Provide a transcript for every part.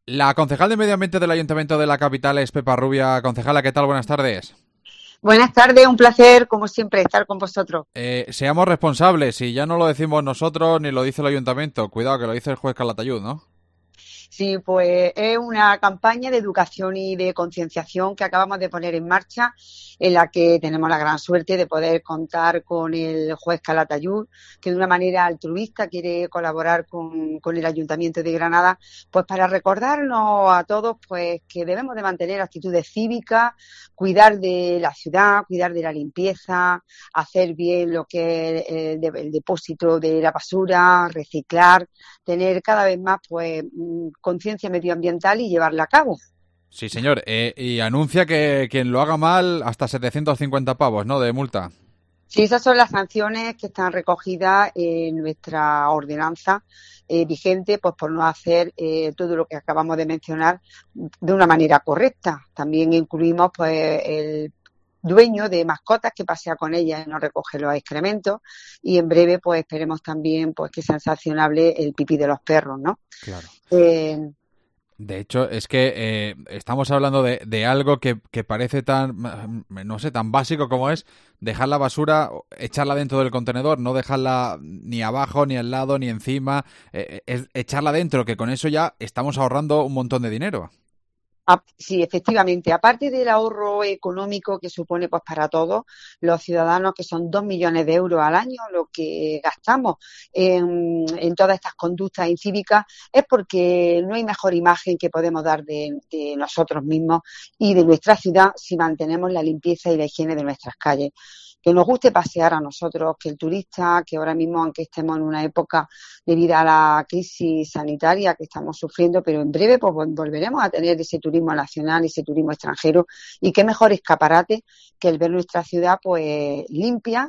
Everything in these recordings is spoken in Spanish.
La concejal de Medio Ambiente del Ayuntamiento de la capital es Pepa Rubia. Concejala, ¿qué tal? Buenas tardes. Buenas tardes, un placer, como siempre, estar con vosotros. Seamos responsables, y ya no lo decimos nosotros ni lo dice el ayuntamiento. Cuidado, que lo dice el juez Calatayud, ¿no? Sí, pues es una campaña de educación y de concienciación que acabamos de poner en marcha, en la que tenemos la gran suerte de poder contar con el juez Calatayud, que de una manera altruista quiere colaborar con el Ayuntamiento de Granada, pues para recordarnos a todos pues que debemos de mantener actitudes cívicas, cuidar de la ciudad, cuidar de la limpieza, hacer bien lo que es el depósito de la basura, reciclar, tener cada vez más pues conciencia medioambiental y llevarla a cabo. Sí, señor. Y anuncia que quien lo haga mal, hasta 750 pavos, ¿no? De multa. Sí, esas son las sanciones que están recogidas en nuestra ordenanza vigente, pues por no hacer todo lo que acabamos de mencionar de una manera correcta. También incluimos pues el dueño de mascotas que pasea con ellas y no recoge los excrementos, y en breve pues esperemos también pues que sea sancionable el pipí de los perros, ¿no? Claro. Eh, De hecho, es que estamos hablando de algo que parece tan, no sé, tan básico como es dejar la basura, echarla dentro del contenedor, no dejarla ni abajo, ni al lado, ni encima, es echarla dentro, que con eso ya estamos ahorrando un montón de dinero. Sí, efectivamente. Aparte del ahorro económico que supone pues para todos los ciudadanos, que son 2 millones de euros al año lo que gastamos en todas estas conductas incívicas, es porque no hay mejor imagen que podemos dar de nosotros mismos y de nuestra ciudad si mantenemos la limpieza y la higiene de nuestras calles. Que nos guste pasear a nosotros, que el turista, que ahora mismo, aunque estemos en una época debido a la crisis sanitaria que estamos sufriendo, pero en breve pues volveremos a tener ese turismo nacional, ese turismo extranjero, y qué mejor escaparate que el ver nuestra ciudad pues limpia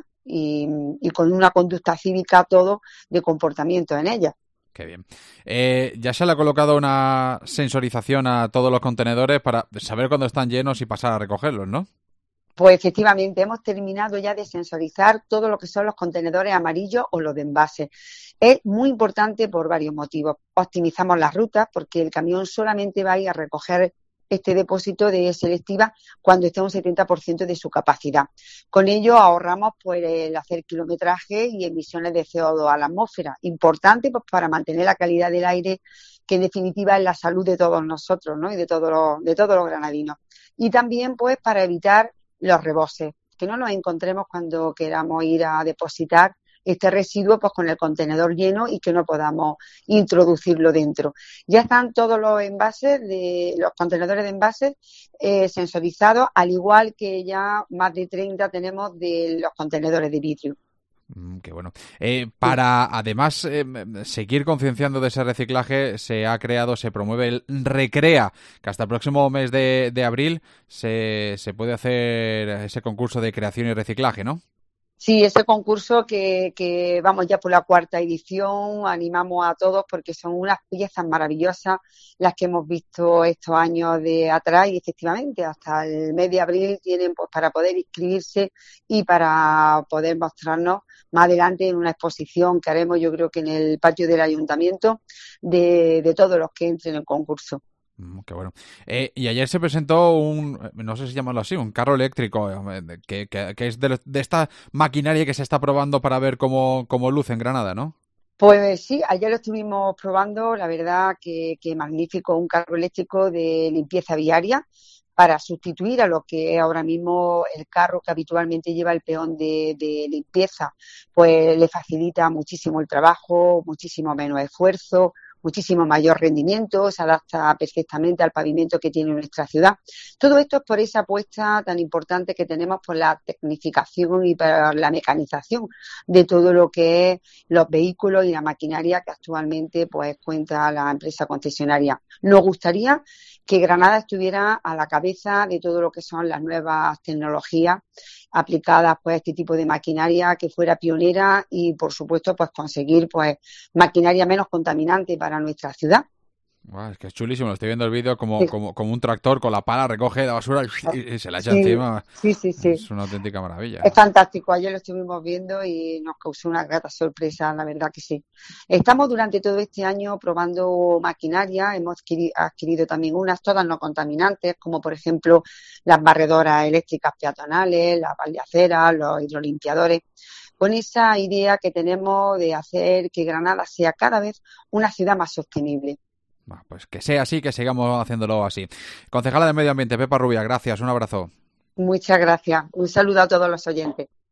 y con una conducta cívica todo de comportamiento en ella. Qué bien. Ya se le ha colocado una sensorización a todos los contenedores para saber cuándo están llenos y pasar a recogerlos, ¿no? Pues efectivamente, hemos terminado ya de sensorizar todo lo que son los contenedores amarillos o los de envase. Es muy importante por varios motivos. Optimizamos las rutas porque el camión solamente va a ir a recoger este depósito de selectiva cuando esté a un 70% de su capacidad. Con ello ahorramos pues el hacer kilometraje y emisiones de CO2 a la atmósfera. Importante pues para mantener la calidad del aire, que en definitiva es la salud de todos nosotros, ¿no? Y de todos los granadinos. Y también pues para evitar los reboses, que no nos encontremos cuando queramos ir a depositar este residuo pues con el contenedor lleno y que no podamos introducirlo dentro. Ya están todos los envases de los contenedores de envases sensorizados, al igual que ya más de 30 tenemos de los contenedores de vidrio. Qué bueno. Para además seguir concienciando de ese reciclaje, se ha creado, se promueve el Recrea, que hasta el próximo mes de abril se puede hacer ese concurso de creación y reciclaje, ¿no? Sí, ese concurso que vamos ya por la cuarta edición, animamos a todos porque son unas piezas maravillosas las que hemos visto estos años de atrás, y efectivamente hasta el mes de abril tienen pues para poder inscribirse y para poder mostrarnos más adelante en una exposición que haremos, yo creo que en el patio del ayuntamiento, de todos los que entren en el concurso. Qué bueno. Y ayer se presentó no sé si llamarlo así, un carro eléctrico, que es de esta maquinaria que se está probando para ver cómo luce en Granada, ¿no? Pues sí, ayer lo estuvimos probando, la verdad que magnífico, un carro eléctrico de limpieza viaria para sustituir a lo que es ahora mismo el carro que habitualmente lleva el peón de limpieza. Pues le facilita muchísimo el trabajo, muchísimo menos esfuerzo, muchísimo mayor rendimiento, se adapta perfectamente al pavimento que tiene nuestra ciudad. Todo esto es por esa apuesta tan importante que tenemos por la tecnificación y por la mecanización de todo lo que es los vehículos y la maquinaria que actualmente pues cuenta la empresa concesionaria. Nos gustaría que Granada estuviera a la cabeza de todo lo que son las nuevas tecnologías aplicadas pues a este tipo de maquinaria, que fuera pionera y por supuesto pues conseguir pues maquinaria menos contaminante para nuestra ciudad. Buah, es que es chulísimo, lo estoy viendo el vídeo Sí, como un tractor con la pala recoge la basura y se la echa sí, encima. sí, sí, sí. Es una auténtica maravilla. Es fantástico. Ayer lo estuvimos viendo y nos causó una grata sorpresa, la verdad que sí. Estamos durante todo este año probando maquinaria. Hemos adquirido también unas, todas no contaminantes, como por ejemplo las barredoras eléctricas peatonales, las baldeaceras, los hidrolimpiadores, con esa idea que tenemos de hacer que Granada sea cada vez una ciudad más sostenible. Bueno, pues que sea así, que sigamos haciéndolo así. Concejala de Medio Ambiente, Pepa Rubia, gracias, un abrazo. Muchas gracias. Un saludo a todos los oyentes.